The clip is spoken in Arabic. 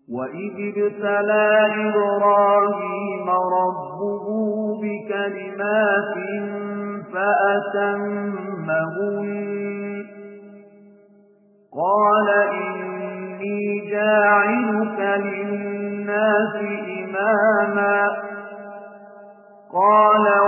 وَإِذِ ابْتَلَى إِبْرَاهِيمَ رَبُّهُ بِكَلِمَاتٍ فَأَتَمَّهُنَّ قَالَ إِنِّي جَاعِلُكَ لِلنَّاسِ إِمَامًا قَالَ